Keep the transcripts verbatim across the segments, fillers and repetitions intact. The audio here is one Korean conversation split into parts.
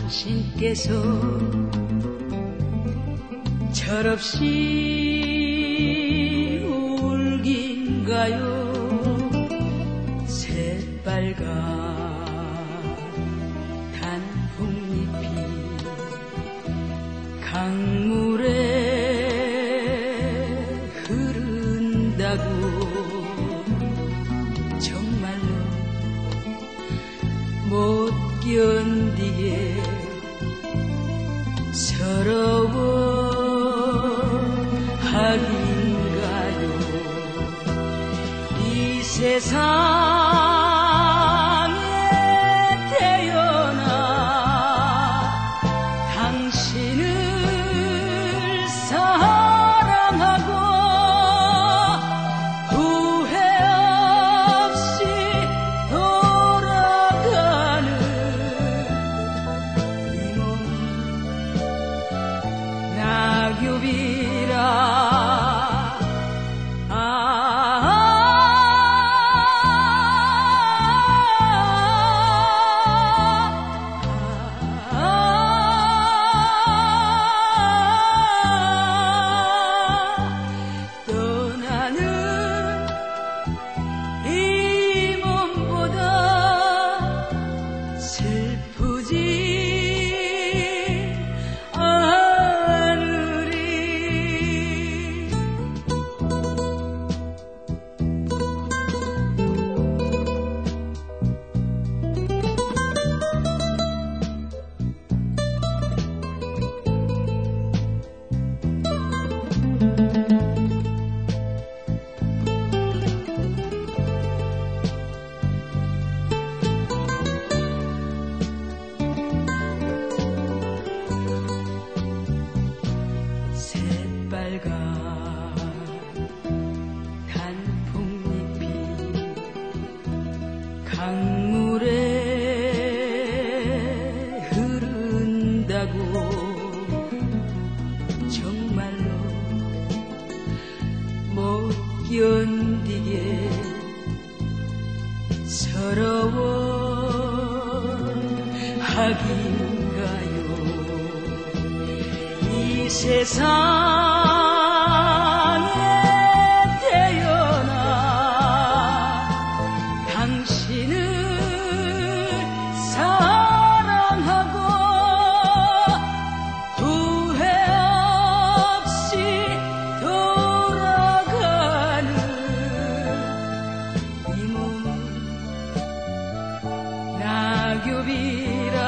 당신께서 철없이 울긴가요? 새빨간 단풍잎이 강물에 흐른다고 정말로 못 견디게 서러워하긴가요? 이 세상에 태어나 당신을 사랑하고 후회 없이 돌아가는 이 몸 낙엽이라 새빨간 단풍잎이 강물에 흐른다고 정말로 못 견디게 서러워하긴가요? 이 세상에 태어나 당신을 사랑하고 후회 없이 돌아가는 이 몸 낙엽이라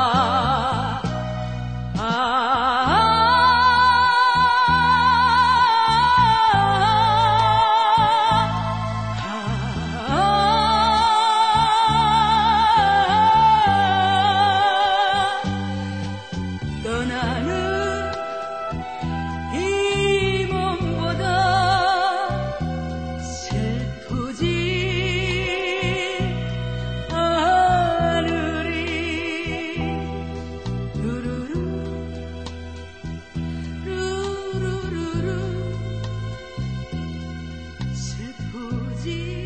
떠나는 이 몸보다 슬프지 않으리. 루루루 루루루루 슬프지